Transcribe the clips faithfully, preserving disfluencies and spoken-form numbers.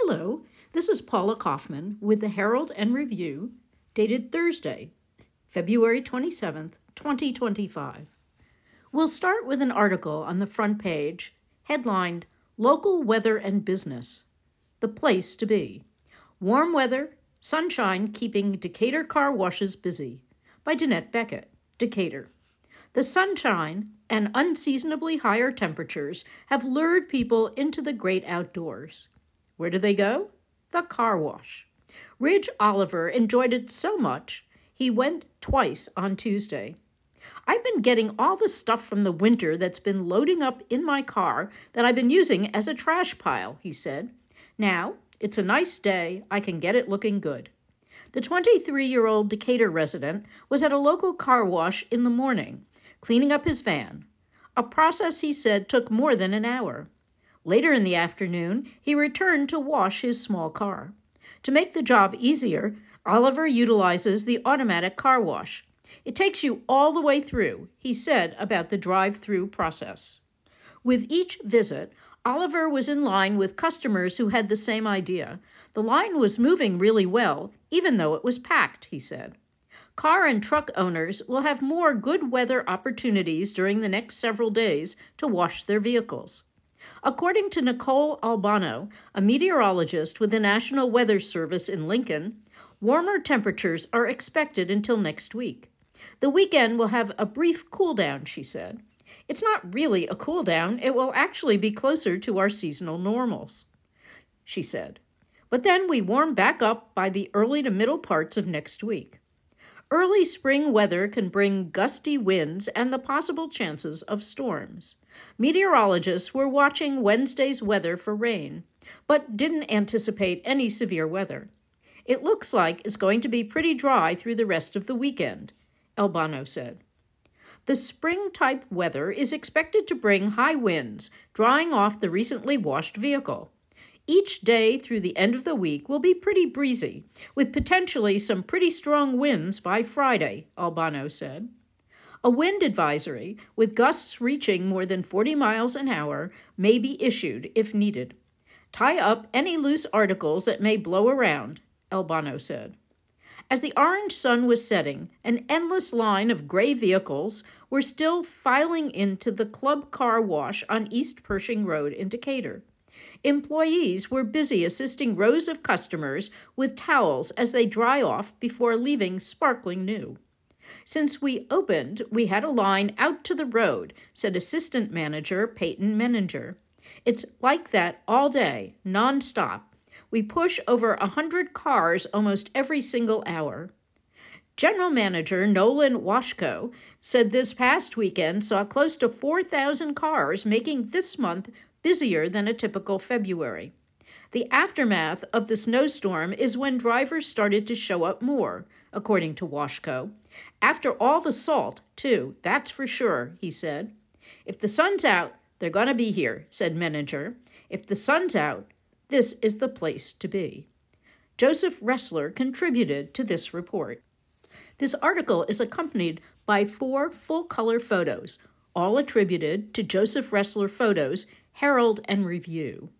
Hello, this is Paula Kaufman with the Herald and Review, dated Thursday, February twenty-seventh, twenty twenty-five. We'll start with an article on the front page, headlined, Local Weather and Business, the Place to Be. Warm Weather, Sunshine Keeping Decatur Car Washes Busy, by Danette Beckett, Decatur. The sunshine and unseasonably higher temperatures have lured people into the great outdoors. Where do they go? The car wash. Ridge Oliver enjoyed it so much, he went twice on Tuesday. I've been getting all the stuff from the winter that's been loading up in my car that I've been using as a trash pile, he said. Now, it's a nice day. I can get it looking good. The twenty-three-year-old Decatur resident was at a local car wash in the morning, cleaning up his van, a process he said took more than an hour. Later in the afternoon, he returned to wash his small car. To make the job easier, Oliver utilizes the automatic car wash. It takes you all the way through, he said about the drive-through process. With each visit, Oliver was in line with customers who had the same idea. The line was moving really well, even though it was packed, he said. Car and truck owners will have more good weather opportunities during the next several days to wash their vehicles. According to Nicole Albano, a meteorologist with the National Weather Service in Lincoln, warmer temperatures are expected until next week. The weekend will have a brief cool down, she said. It's not really a cool down. It will actually be closer to our seasonal normals, she said. But then we warm back up by the early to middle parts of next week. Early spring weather can bring gusty winds and the possible chances of storms. Meteorologists were watching Wednesday's weather for rain, but didn't anticipate any severe weather. It looks like it's going to be pretty dry through the rest of the weekend, Albano said. The spring-type weather is expected to bring high winds, drying off the recently washed vehicle. Each day through the end of the week will be pretty breezy, with potentially some pretty strong winds by Friday, Albano said. A wind advisory, with gusts reaching more than forty miles an hour, may be issued if needed. Tie up any loose articles that may blow around, Albano said. As the orange sun was setting, an endless line of gray vehicles were still filing into the club car wash on East Pershing Road in Decatur. Employees were busy assisting rows of customers with towels as they dry off before leaving sparkling new. Since we opened, we had a line out to the road, said assistant manager Peyton Menninger. It's like that all day, nonstop. We push over a hundred cars almost every single hour. General Manager Nolan Washko said this past weekend saw close to four thousand cars, making this month busier than a typical February. The aftermath of the snowstorm is when drivers started to show up more, according to Washko. After all the salt, too, that's for sure, he said. If the sun's out, they're going to be here, said Menninger. If the sun's out, this is the place to be. Joseph Ressler contributed to this report. This article is accompanied by four full-color photos, all attributed to Joseph Ressler Photos, Herald and Review.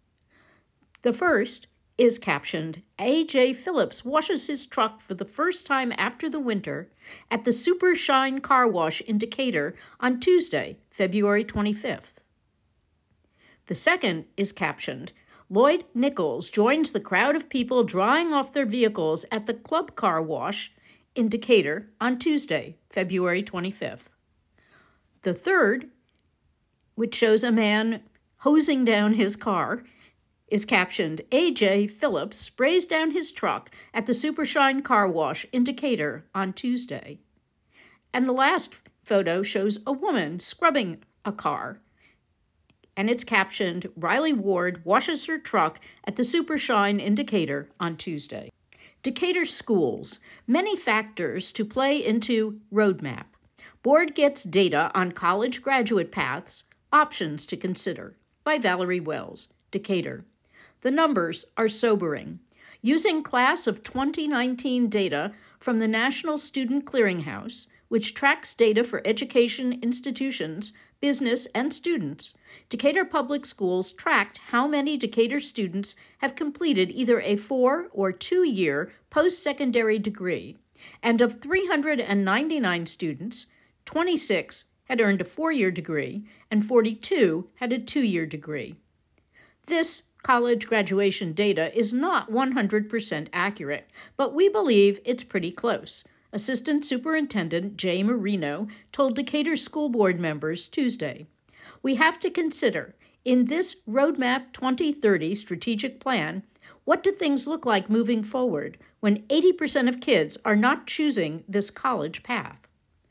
The first is captioned, A J Phillips washes his truck for the first time after the winter at the Super Shine Car Wash in Decatur on Tuesday, February twenty-fifth. The second is captioned, Lloyd Nichols joins the crowd of people drying off their vehicles at the Club Car Wash in Decatur on Tuesday, February twenty-fifth. The third, which shows a man hosing down his car, is captioned, A J Phillips sprays down his truck at the Super Shine Car Wash in Decatur on Tuesday. And the last photo shows a woman scrubbing a car, and it's captioned, Riley Ward washes her truck at the Super Shine in Decatur on Tuesday. Decatur schools, many factors to play into roadmap. Board gets data on college graduate paths, options to consider, by Valerie Wells, Decatur. The numbers are sobering. Using class of twenty nineteen data from the National Student Clearinghouse, which tracks data for education institutions business, and students, Decatur Public Schools tracked how many Decatur students have completed either a four- or two-year post-secondary degree, and of three hundred ninety-nine students, twenty-six had earned a four-year degree, and forty-two had a two-year degree. This college graduation data is not one hundred percent accurate, but we believe it's pretty close, Assistant Superintendent Jay Marino told Decatur School Board members Tuesday. We have to consider, in this Roadmap twenty thirty strategic plan, what do things look like moving forward when eighty percent of kids are not choosing this college path?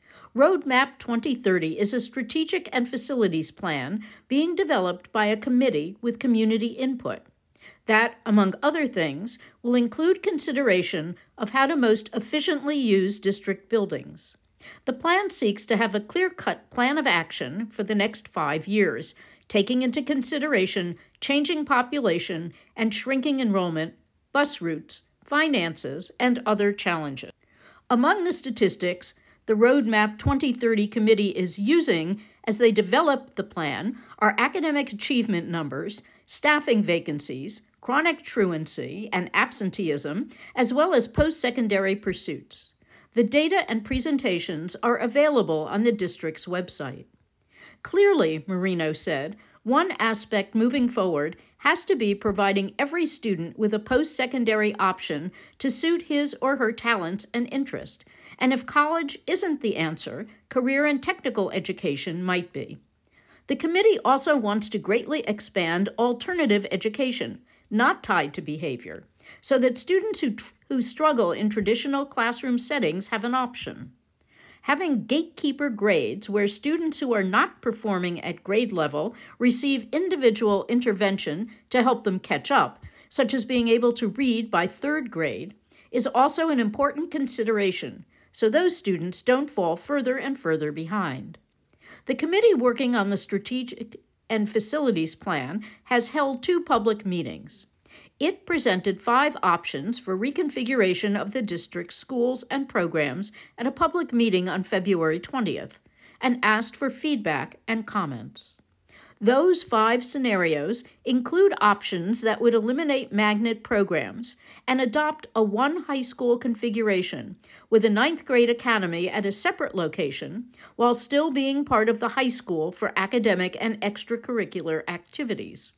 Roadmap twenty thirty is a strategic and facilities plan being developed by a committee with community input that, among other things, will include consideration of how to most efficiently use district buildings. The plan seeks to have a clear-cut plan of action for the next five years, taking into consideration changing population and shrinking enrollment, bus routes, finances, and other challenges. Among the statistics the Roadmap twenty thirty committee is using as they develop the plan are academic achievement numbers, staffing vacancies, chronic truancy and absenteeism, as well as post-secondary pursuits. The data and presentations are available on the district's website. Clearly, Marino said, one aspect moving forward has to be providing every student with a post-secondary option to suit his or her talents and interest, and if college isn't the answer, career and technical education might be. The committee also wants to greatly expand alternative education, not tied to behavior, so that students who, tr- who struggle in traditional classroom settings have an option. Having gatekeeper grades where students who are not performing at grade level receive individual intervention to help them catch up, such as being able to read by third grade, is also an important consideration, so those students don't fall further and further behind. The committee working on the strategic and facilities plan has held two public meetings. It presented five options for reconfiguration of the district's schools and programs at a public meeting on February twentieth and asked for feedback and comments. Those five scenarios include options that would eliminate magnet programs and adopt a one high school configuration with a ninth grade academy at a separate location while still being part of the high school for academic and extracurricular activities.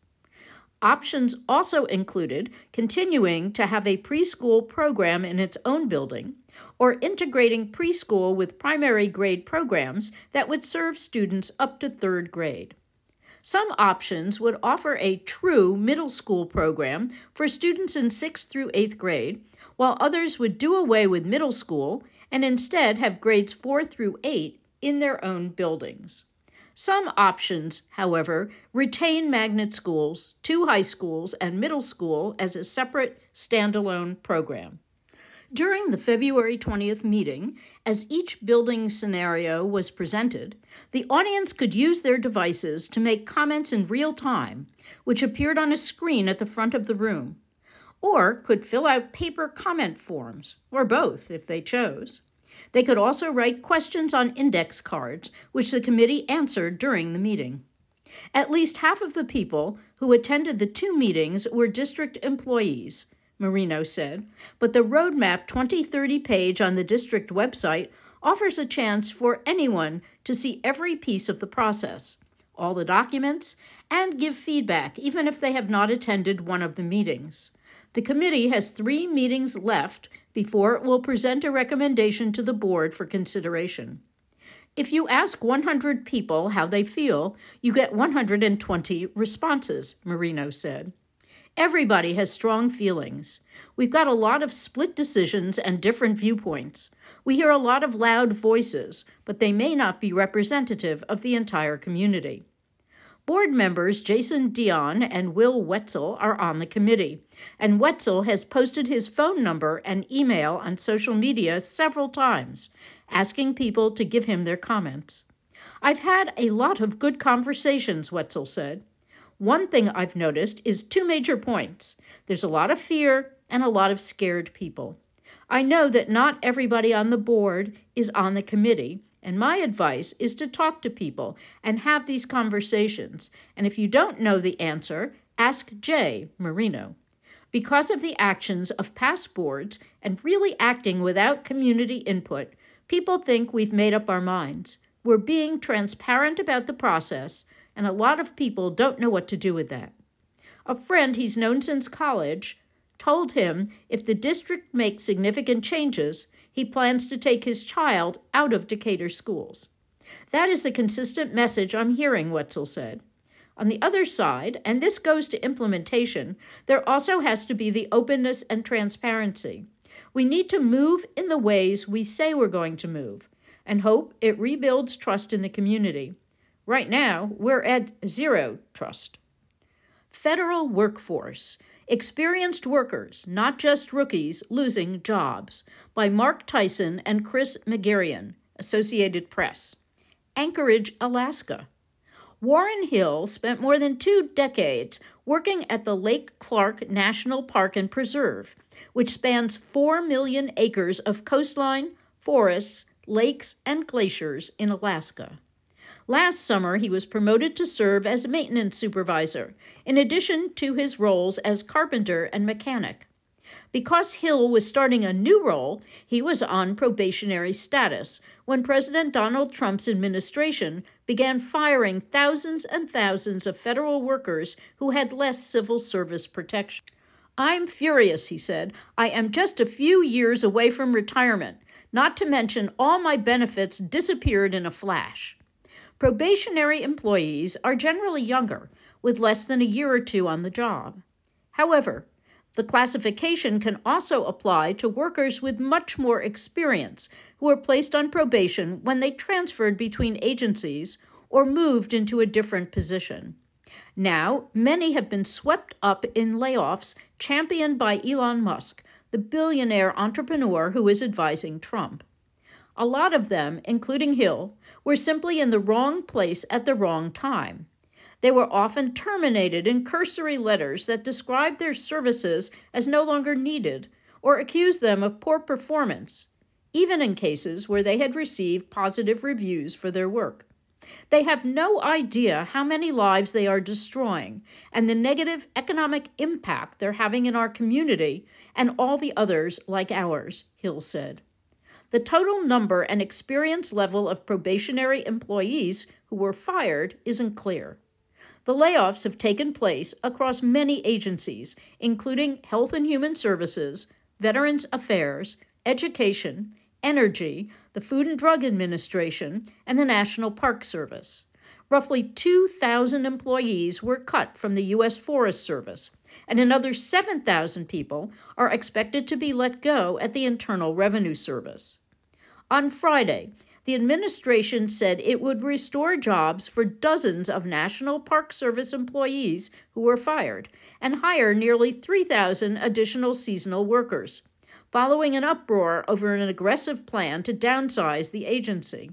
Options also included continuing to have a preschool program in its own building or integrating preschool with primary grade programs that would serve students up to third grade. Some options would offer a true middle school program for students in sixth through eighth grade, while others would do away with middle school and instead have grades four through eight in their own buildings. Some options, however, retain magnet schools, two high schools, and middle school as a separate standalone program. During the February twentieth meeting, as each building scenario was presented, the audience could use their devices to make comments in real time, which appeared on a screen at the front of the room, or could fill out paper comment forms, or both if they chose. They could also write questions on index cards, which the committee answered during the meeting. At least half of the people who attended the two meetings were district employees, Marino said, but the Roadmap twenty thirty page on the district website offers a chance for anyone to see every piece of the process, all the documents, and give feedback, even if they have not attended one of the meetings. The committee has three meetings left before it will present a recommendation to the board for consideration. If you ask one hundred people how they feel, you get one hundred twenty responses, Marino said. Everybody has strong feelings. We've got a lot of split decisions and different viewpoints. We hear a lot of loud voices, but they may not be representative of the entire community. Board members Jason Dion and Will Wetzel are on the committee, and Wetzel has posted his phone number and email on social media several times, asking people to give him their comments. I've had a lot of good conversations, Wetzel said. One thing I've noticed is two major points. There's a lot of fear and a lot of scared people. I know that not everybody on the board is on the committee, And my advice is to talk to people and have these conversations. And if you don't know the answer, ask Jay Marino. Because of the actions of past boards and really acting without community input, people think we've made up our minds. We're being transparent about the process, and a lot of people don't know what to do with that. A friend he's known since college told him if the district makes significant changes, he plans to take his child out of Decatur schools. That is the consistent message I'm hearing, Wetzel said. On the other side, and this goes to implementation, there also has to be the openness and transparency. We need to move in the ways we say we're going to move, and hope it rebuilds trust in the community. Right now, we're at zero trust. Federal workforce. Experienced workers, not just rookies, losing jobs, by Mark Tyson and Chris McGarrian, Associated Press. Anchorage, Alaska. Warren Hill spent more than two decades working at the Lake Clark National Park and Preserve, which spans four million acres of coastline, forests, lakes, and glaciers in Alaska. Last summer, he was promoted to serve as maintenance supervisor, in addition to his roles as carpenter and mechanic. Because Hill was starting a new role, he was on probationary status when President Donald Trump's administration began firing thousands and thousands of federal workers who had less civil service protection. "I'm furious," he said. "I am just a few years away from retirement, not to mention all my benefits disappeared in a flash." Probationary employees are generally younger, with less than a year or two on the job. However, the classification can also apply to workers with much more experience who were placed on probation when they transferred between agencies or moved into a different position. Now, many have been swept up in layoffs championed by Elon Musk, the billionaire entrepreneur who is advising Trump. A lot of them, including Hill, were simply in the wrong place at the wrong time. They were often terminated in cursory letters that described their services as no longer needed or accused them of poor performance, even in cases where they had received positive reviews for their work. They have no idea how many lives they are destroying and the negative economic impact they're having in our community and all the others like ours, Hill said. The total number and experience level of probationary employees who were fired isn't clear. The layoffs have taken place across many agencies, including Health and Human Services, Veterans Affairs, Education, Energy, the Food and Drug Administration, and the National Park Service. Roughly two thousand employees were cut from the U S Forest Service, and another seven thousand people are expected to be let go at the Internal Revenue Service. On Friday, the administration said it would restore jobs for dozens of National Park Service employees who were fired and hire nearly three thousand additional seasonal workers, following an uproar over an aggressive plan to downsize the agency.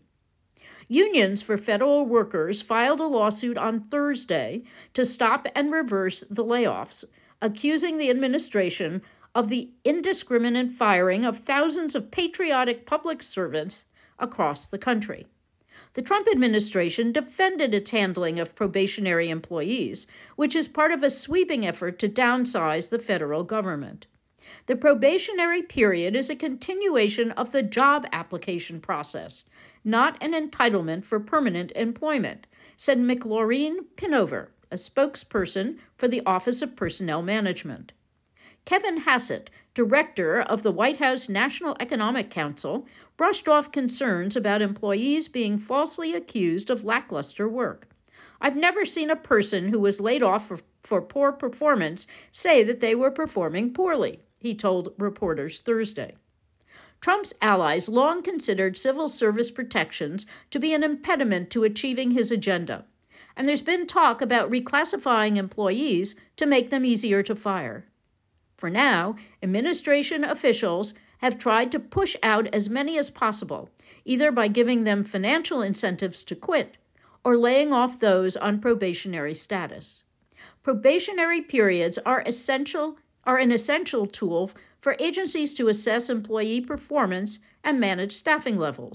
Unions for federal workers filed a lawsuit on Thursday to stop and reverse the layoffs, accusing the administration of the indiscriminate firing of thousands of patriotic public servants across the country. The Trump administration defended its handling of probationary employees, which is part of a sweeping effort to downsize the federal government. The probationary period is a continuation of the job application process, not an entitlement for permanent employment, said McLaureen Pinover, a spokesperson for the Office of Personnel Management. Kevin Hassett, director of the White House National Economic Council, brushed off concerns about employees being falsely accused of lackluster work. "I've never seen a person who was laid off for, for poor performance say that they were performing poorly," he told reporters Thursday. Trump's allies long considered civil service protections to be an impediment to achieving his agenda, and there's been talk about reclassifying employees to make them easier to fire. For now, administration officials have tried to push out as many as possible, either by giving them financial incentives to quit or laying off those on probationary status. Probationary periods are essential are an essential tool for agencies to assess employee performance and manage staffing levels,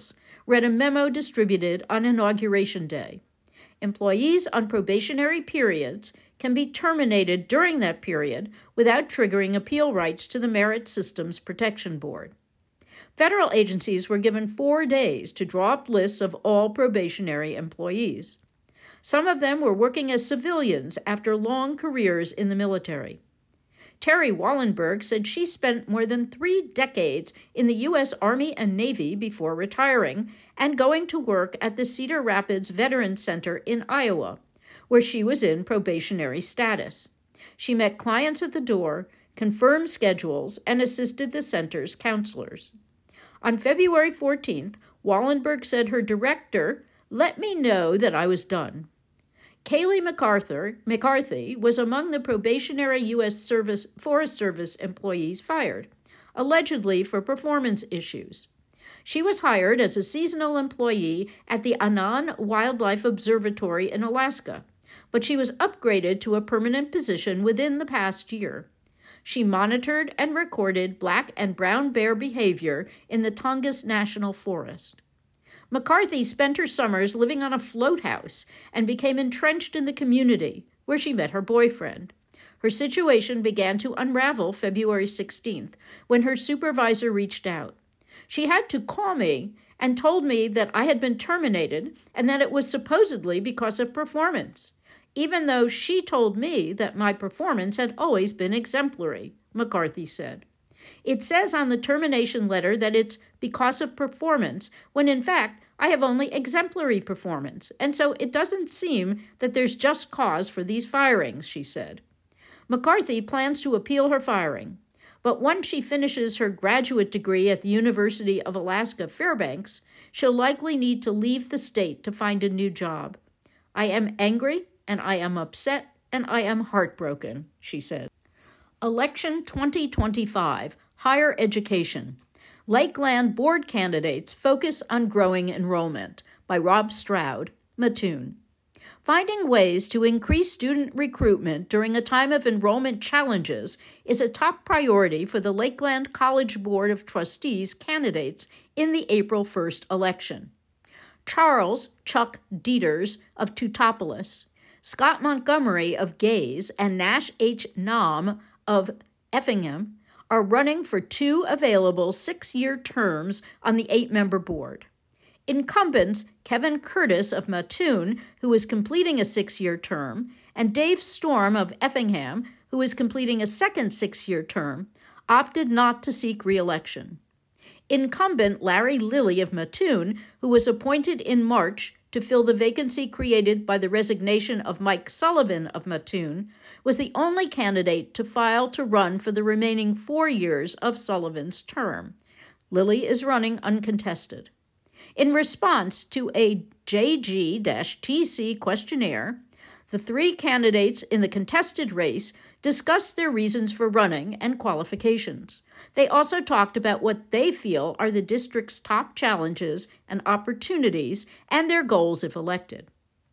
read a memo distributed on Inauguration Day. Employees on probationary periods can be terminated during that period without triggering appeal rights to the Merit Systems Protection Board. Federal agencies were given four days to draw up lists of all probationary employees. Some of them were working as civilians after long careers in the military. Terry Wallenberg said she spent more than three decades in the U S Army and Navy before retiring and going to work at the Cedar Rapids Veterans Center in Iowa, where she was in probationary status. She met clients at the door, confirmed schedules, and assisted the center's counselors. On February fourteenth, Wallenberg said her director let me know that I was done. Kaylee MacArthur, McCarthy was among the probationary U S Service, Forest Service employees fired, allegedly for performance issues. She was hired as a seasonal employee at the Annan Wildlife Observatory in Alaska, but she was upgraded to a permanent position within the past year. She monitored and recorded black and brown bear behavior in the Tongass National Forest. McCarthy spent her summers living on a float house and became entrenched in the community, where she met her boyfriend. Her situation began to unravel February sixteenth, when her supervisor reached out. She had to call me and told me that I had been terminated and that it was supposedly because of performance, even though she told me that my performance had always been exemplary, McCarthy said. It says on the termination letter that it's because of performance, when in fact I have only exemplary performance, and so it doesn't seem that there's just cause for these firings, she said. McCarthy plans to appeal her firing, but once she finishes her graduate degree at the University of Alaska Fairbanks, she'll likely need to leave the state to find a new job. I am angry, and I am upset, and I am heartbroken, she said. Election twenty twenty-five, Higher Education. Lakeland Board Candidates Focus on Growing Enrollment by Rob Stroud, Mattoon. Finding ways to increase student recruitment during a time of enrollment challenges is a top priority for the Lakeland College Board of Trustees candidates in the April first election. Charles Chuck Dieters of Teutopolis, Scott Montgomery of Gaze, and Nash H. Naum of Effingham are running for two available six-year terms on the eight-member board. Incumbents Kevin Curtis of Mattoon, who is completing a six-year term, and Dave Storm of Effingham, who is completing a second six-year term, opted not to seek re-election. Incumbent Larry Lilly of Mattoon, who was appointed in March to fill the vacancy created by the resignation of Mike Sullivan of Mattoon, was the only candidate to file to run for the remaining four years of Sullivan's term. Lilly is running uncontested. In response to a J G T C questionnaire, the three candidates in the contested race discussed their reasons for running and qualifications. They also talked about what they feel are the district's top challenges and opportunities and their goals if elected.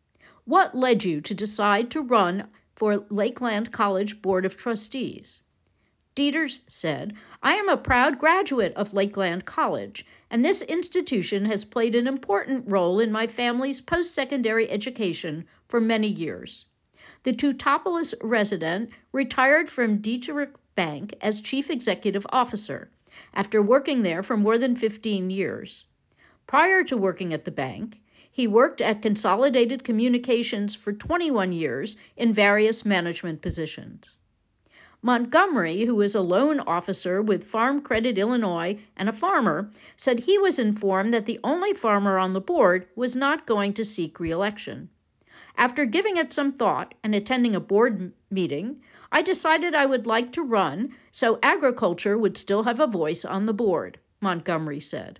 What led you to decide to run for Lakeland College Board of Trustees? Dieters said, I am a proud graduate of Lakeland College, and this institution has played an important role in my family's post-secondary education for many years. The Teutopolis resident retired from Dietrich Bank as chief executive officer after working there for more than fifteen years. Prior to working at the bank, he worked at Consolidated Communications for twenty-one years in various management positions. Montgomery, who is a loan officer with Farm Credit Illinois and a farmer, said he was informed that the only farmer on the board was not going to seek re-election. After giving it some thought and attending a board meeting, I decided I would like to run so agriculture would still have a voice on the board, Montgomery said.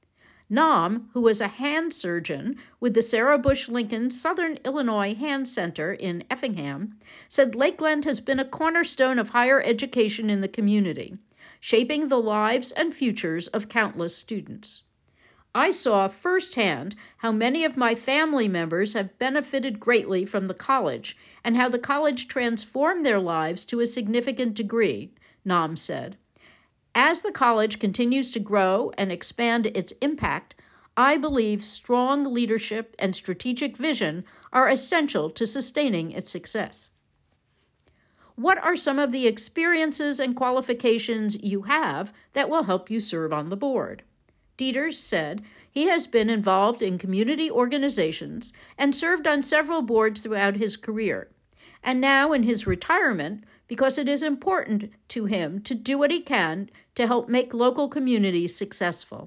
Naum, who was a hand surgeon with the Sarah Bush Lincoln Southern Illinois Hand Center in Effingham, said Lakeland has been a cornerstone of higher education in the community, shaping the lives and futures of countless students. I saw firsthand how many of my family members have benefited greatly from the college and how the college transformed their lives to a significant degree, Naum said. As the college continues to grow and expand its impact, I believe strong leadership and strategic vision are essential to sustaining its success. What are some of the experiences and qualifications you have that will help you serve on the board? Dieters said he has been involved in community organizations and served on several boards throughout his career, and now in his retirement, because it is important to him to do what he can to help make local communities successful.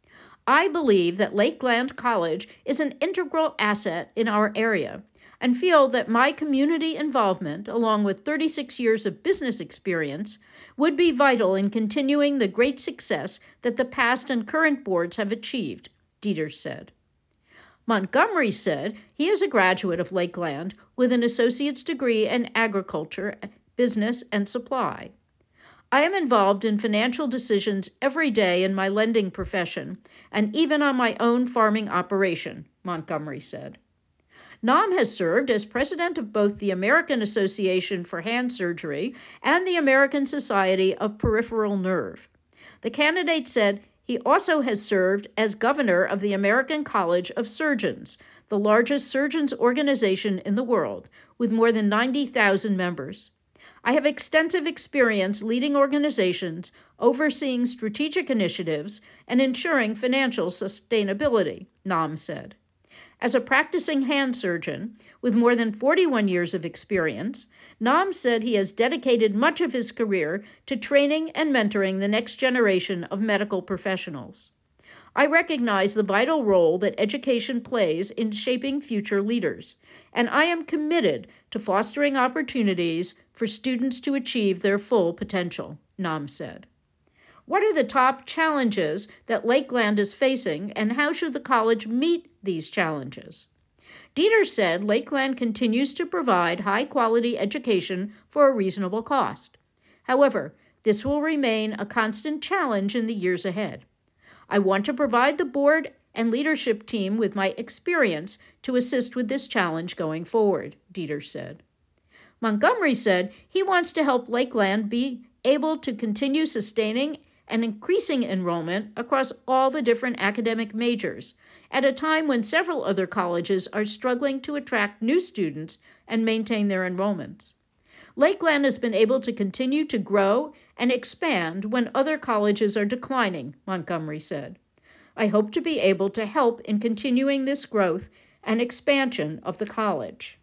I believe that Lakeland College is an integral asset in our area and feel that my community involvement, along with thirty-six years of business experience, would be vital in continuing the great success that the past and current boards have achieved, Dieters said. Montgomery said he is a graduate of Lakeland with an associate's degree in agriculture, business, and supply. I am involved in financial decisions every day in my lending profession and even on my own farming operation, Montgomery said. Nam has served as president of both the American Association for Hand Surgery and the American Society of Peripheral Nerve. The candidate said he also has served as governor of the American College of Surgeons, the largest surgeons organization in the world, with more than ninety thousand members. I have extensive experience leading organizations, overseeing strategic initiatives, and ensuring financial sustainability, Nam said. As a practicing hand surgeon with more than forty-one years of experience, Nam said he has dedicated much of his career to training and mentoring the next generation of medical professionals. I recognize the vital role that education plays in shaping future leaders, and I am committed to fostering opportunities for students to achieve their full potential, Nam said. What are the top challenges that Lakeland is facing, and how should the college meet these challenges? Dieters said Lakeland continues to provide high-quality education for a reasonable cost. However, this will remain a constant challenge in the years ahead. I want to provide the board and leadership team with my experience to assist with this challenge going forward, Dieters said. Montgomery said he wants to help Lakeland be able to continue sustaining and increasing enrollment across all the different academic majors at a time when several other colleges are struggling to attract new students and maintain their enrollments. Lakeland has been able to continue to grow and expand when other colleges are declining, Montgomery said. I hope to be able to help in continuing this growth and expansion of the college.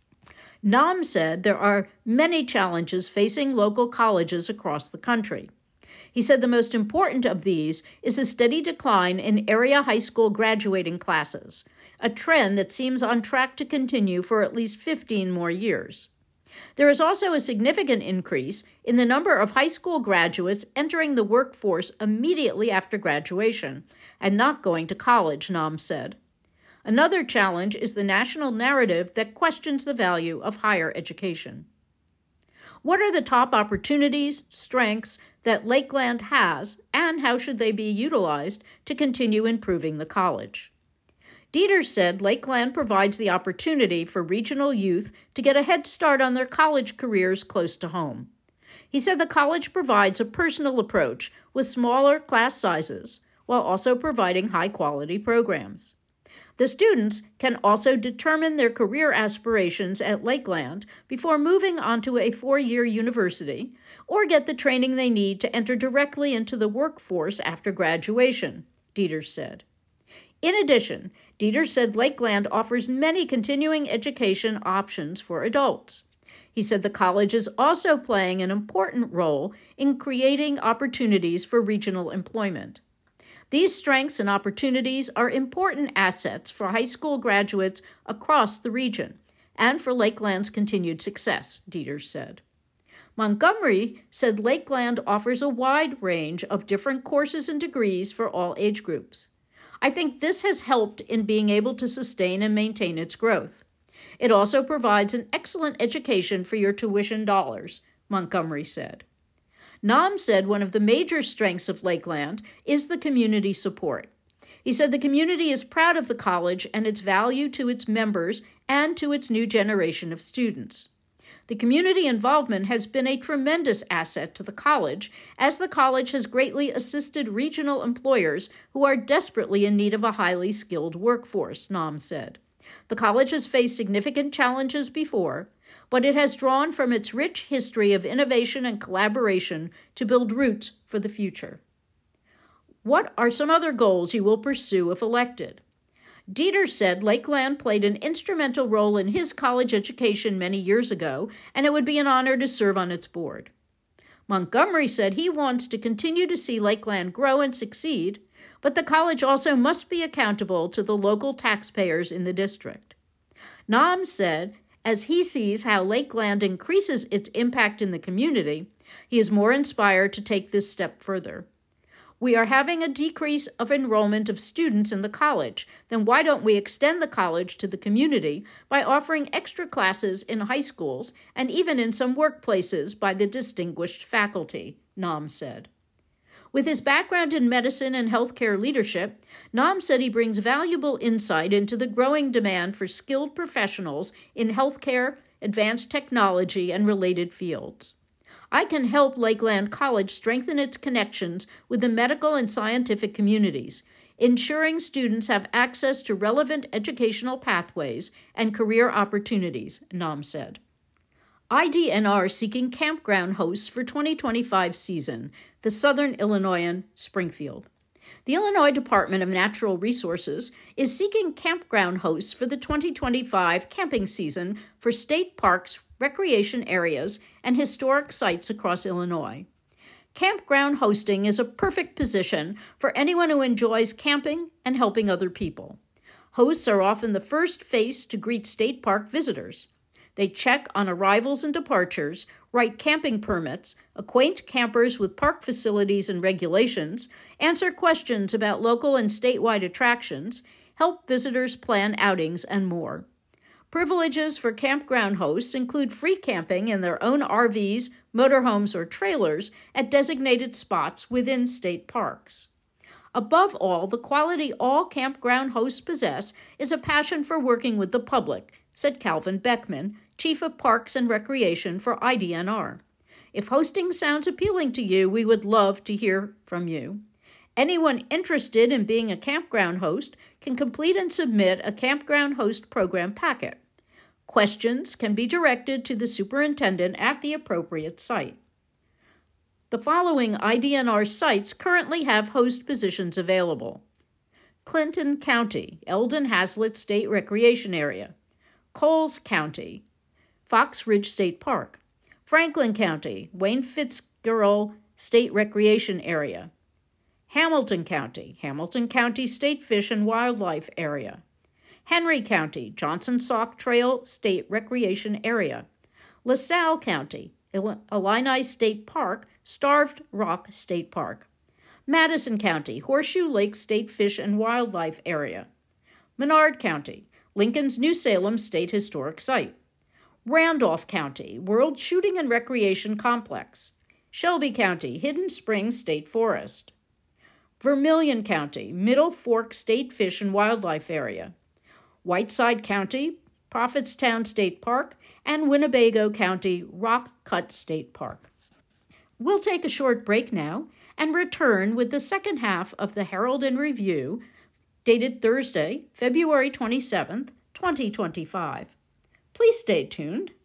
Nam said there are many challenges facing local colleges across the country. He said the most important of these is a steady decline in area high school graduating classes, a trend that seems on track to continue for at least fifteen more years. There is also a significant increase in the number of high school graduates entering the workforce immediately after graduation and not going to college, Nam said. Another challenge is the national narrative that questions the value of higher education. What are the top opportunities, strengths that Lakeland has, and how should they be utilized to continue improving the college? Dieters said Lakeland provides the opportunity for regional youth to get a head start on their college careers close to home. He said the college provides a personal approach with smaller class sizes, while also providing high-quality programs. The students can also determine their career aspirations at Lakeland before moving on to a four-year university or get the training they need to enter directly into the workforce after graduation, Dieters said. In addition, Dieters said Lakeland offers many continuing education options for adults. He said the college is also playing an important role in creating opportunities for regional employment. These strengths and opportunities are important assets for high school graduates across the region and for Lakeland's continued success, Dieters said. Montgomery said Lakeland offers a wide range of different courses and degrees for all age groups. I think this has helped in being able to sustain and maintain its growth. It also provides an excellent education for your tuition dollars, Montgomery said. Nam said one of the major strengths of Lakeland is the community support. He said the community is proud of the college and its value to its members and to its new generation of students. The community involvement has been a tremendous asset to the college, as the college has greatly assisted regional employers who are desperately in need of a highly skilled workforce, Nam said. The college has faced significant challenges before, but it has drawn from its rich history of innovation and collaboration to build roots for the future. What are some other goals you will pursue if elected? Dieter said Lakeland played an instrumental role in his college education many years ago, and it would be an honor to serve on its board. Montgomery said he wants to continue to see Lakeland grow and succeed, but the college also must be accountable to the local taxpayers in the district. Nam said, as he sees how Lakeland increases its impact in the community, he is more inspired to take this step further. We are having a decrease of enrollment of students in the college. Then why don't we extend the college to the community by offering extra classes in high schools and even in some workplaces by the distinguished faculty, Nam said. With his background in medicine and healthcare leadership, Nam said he brings valuable insight into the growing demand for skilled professionals in healthcare, advanced technology, and related fields. I can help Lakeland College strengthen its connections with the medical and scientific communities, ensuring students have access to relevant educational pathways and career opportunities, Nam said. I D N R seeking campground hosts for twenty twenty-five season, the Southern Illinoisan, Springfield. The Illinois Department of Natural Resources is seeking campground hosts for the twenty twenty-five camping season for state parks, recreation areas, and historic sites across Illinois. Campground hosting is a perfect position for anyone who enjoys camping and helping other people. Hosts are often the first face to greet state park visitors. They check on arrivals and departures, write camping permits, acquaint campers with park facilities and regulations, answer questions about local and statewide attractions, help visitors plan outings, and more. Privileges for campground hosts include free camping in their own R Vs, motorhomes, or trailers at designated spots within state parks. Above all, the quality all campground hosts possess is a passion for working with the public, said Calvin Beckman, Chief of Parks and Recreation for I D N R. If hosting sounds appealing to you, we would love to hear from you. Anyone interested in being a campground host can complete and submit a campground host program packet. Questions can be directed to the superintendent at the appropriate site. The following I D N R sites currently have host positions available: Clinton County, Eldon Hazlitt State Recreation Area; Coles County, Fox Ridge State Park; Franklin County, Wayne Fitzgerald State Recreation Area; Hamilton County, Hamilton County State Fish and Wildlife Area; Henry County, Johnson Sauk Trail State Recreation Area; LaSalle County, Illini State Park, Starved Rock State Park; Madison County, Horseshoe Lake State Fish and Wildlife Area; Menard County, Lincoln's New Salem State Historic Site; Randolph County, World Shooting and Recreation Complex; Shelby County, Hidden Springs State Forest; Vermilion County, Middle Fork State Fish and Wildlife Area; Whiteside County, Prophetstown State Park, and Winnebago County, Rock Cut State Park. We'll take a short break now and return with the second half of the Herald and Review, dated Thursday, February twenty-seventh, twenty twenty-five. Please stay tuned.